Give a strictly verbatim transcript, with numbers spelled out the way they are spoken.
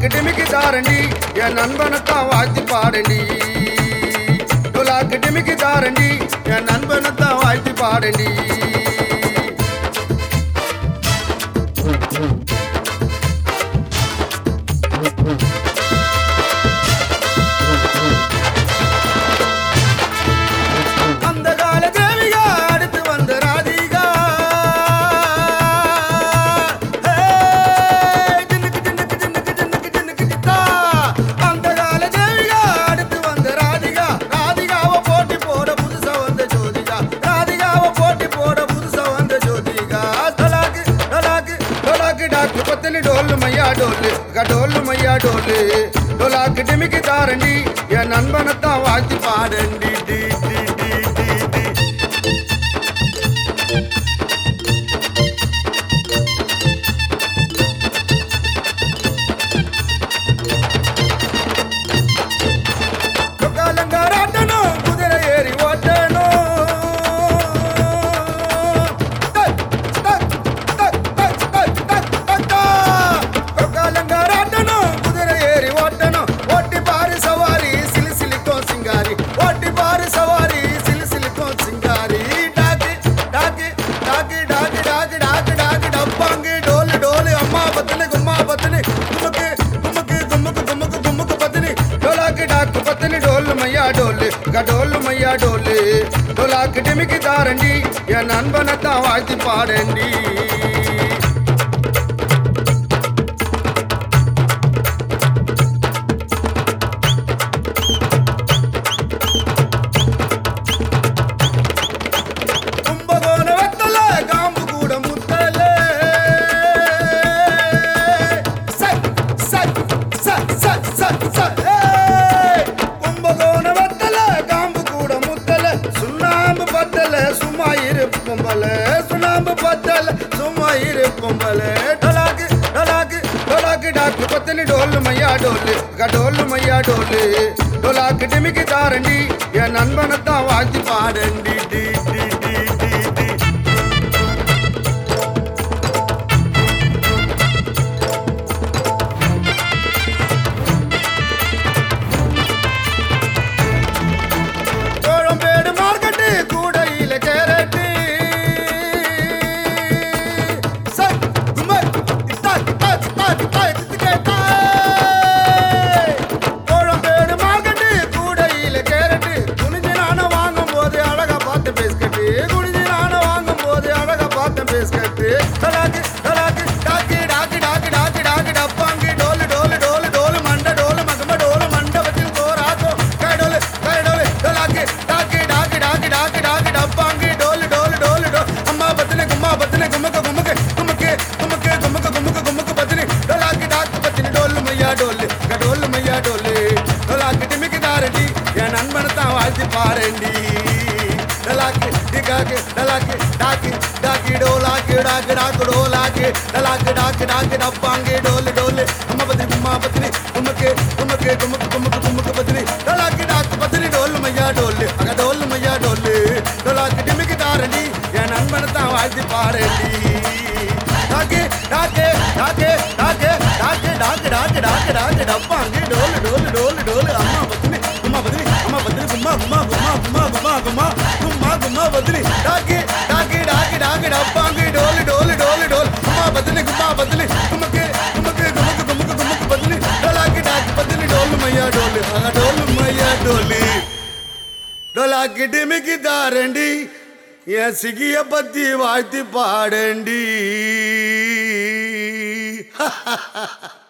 டொலாக்கு டிமிக்கி தாரண்டி என் நண்பனைத்தான் வாழ்த்தி பாடண்டி. டொலாக்கு டிமிக்கி தாரண்டி என் நண்பனைத்தான் வாழ்த்தி பாடண்டி. அந்த கால தேவிகா அடுத்து வந்த ராதிகா, ஜின்னுக்கு ஜின்னுக்கு ஜின்னுக்கு ஜின்னுக்கு ஜின்னுக்கு ஜித்தா. அந்த கால தேவிகா அடுத்து வந்த ராதிகா, ராதிகாவை போட்டி போட புதுசா வந்த ஜோதிகா, ராதிகாவை போட்டி போட புதுசா வந்த ஜோதிகா. டொலாக்கு டொலாக்கு டொலாக்கு டாக்கு பத்தலி டோல்லு மையா டோல்லு கடோல்லு மையா டோல்லு. டொலாக்கு டிமிக்கி தாரண்டி என் நண்பனைத்தான் வாழ்த்தி பாடண்டி. டி டி டி டி டி. சொக்காலங்காராட்டணும் குதிரை ஏறி ஓட்டணும். டக், டக், டக், டக், டக், டக், டக், டக். சொக்காலங்காராட்டணும் குதிரை ஏறி ஓட்டணும். ஓட்டி பாரு சவாரி சிலு சிலிக்கும் சிங்காரி, ஓட்டி பாரு சவாரி சிலு சிலிக்கும் சிங்காரி. டாக்கு டாக்கு டாக்கு டாக்கு டாக்கு டாக்கு டாக்கு டப்பாங்கு டோலு டோலு அம்மா பத்தினி கும்மா பத்தினி குமுக்கு குமுக்கு குமுக்கு குமுக்கு குமுக்கு பத்தினி. டொலாக்கு டாக்கு பத்தினி டோல்லு மையா டோல்லு கடோல்லு மையா டோல்லு. டொலாக்கு டிமிக்கி தாரண்டி என் நண்பனைத்தான் வாழ்த்தி பாடண்டி. கும்பகோண வெத்தல காம்பு கூட முத்தல, சக் சக் சக் சக் சக் சக். ஏய்! கும்பகோண வெத்தல காம்பு கூட முத்தல, சுண்ணாம்பு பத்தல சும்மா இரு பொம்பல, சுண்ணாம்பு பத்தல சும்மா இரு பொம்பல. டொலாக்கு டொலாக்கு டொலாக்கு டாக்கு பத்தலி டோல்லு மையா டோல்லு கடோல்லு மையா டோல்லு. டொலாக்கு டிமிக்கி தாரண்டி என் நண்பனைத்தான் வாழ்த்தி பாடண்டி. டி டி டி டி டி. கோழம்பேடு மார்க்கெட்டு கூடையில கேரட்டு, சக் குமர் இத்தாக் தாக் தாக் தாக் திக்கேட்டா. கோழம்பேடு மார்க்கெட்டு கூடையில கேரட்டு, குனிஞ்சு நானும் வாங்கும் போது அழகா பார்த்த பேஸ்கட்டு, குனிஞ்சு நானும் வாங்கும் போது அழகா பார்த்த பேஸ்கட்டு. டொலாக்கு டொலாக்கு டாக்கு டாக்கு டாக்கு டாக்கு டாக்கு டப்பாங்கு டோலு டோலு டோலு டோலு மண்ட டோலு மகம டோலு மண்டபத்தில் கோராக்கும் கைடோலு கைடோலு. டொலாக்கு டாக்கு டாக்கு டாக்கு டாக்கு டாக்கு டப்பாங்கு டோலு டோலு டோலு டோ அம்மா பத்தினி கும்மா பத்தினி குமுக்கு குமுக்கு குமுக்கு குமுக்கு குமுக்கு குமுக்கு குமுக்கு பத்தினி. டொலாக்கு டாக்கு பத்தினி டோல்லு மையா டோல்லு கடோல்லு மையா டோல்லு. டொலாக்கு டிமிக்கி தாரண்டி என் நண்பனைத்தான் வாழ்த்தி பாரண்டி. டலாக்கு டிகாக்கு டலாக்கு டாக்கு டாக்கி டோலாக்கு டாக்கு டாக்கு டோலாக்கு டலாக்கு டாக்கு டாக்கு டப்பாங்கு டோலு டோலு அம்மா பத்தினி கும்மா பத்தினி குமுக்கு குமுக்கு குமுக்கு குமுக்கு குமுக்கு பத்தினி. டலாக்கு டாக்கு பத்தினி டோல்லு மையா டோல்லு அக டோல்லு மையா டோல்லு. டொலாக்கு டிமிக்கி தாரண்டி என் நண்பனைத்தான் வாழ்த்தி பாரண்டி. டாக்கு டாக்கு டாக்கு டாக்கு டாக்கு டாக்கு டாக்கு டாக்கு டாக்கு டப்பாங்கு டோலு டோலு டோலு டோலு அம்மா பத்தினி கும்மா பத்தினி அம்மா பத்தினி கும்மா கும்மா கும்மா கும்மா கும்மா கும்மா கும்மா கும்மா பத்தினி. டாக்கு டாக்கு டாக்கு டாக்கு டப்பாங்கு டோலு டோலு டோலு டோலு அம்மா பத்தினி கும்மா பத்தினி குமுக்கு குமுக்கு குமுக்கு குமுக்கு குமுக்கு பத்தினி. டொலாக்கு டாக்கு பத்தினி டோல்லு மையா டோல்லு அக டோல்லு மையா டோல்லு. டொலாக்கு டிமிக்கி தாரண்டி என் சிகிய பத்தி வாழ்த்தி பாடண்டி.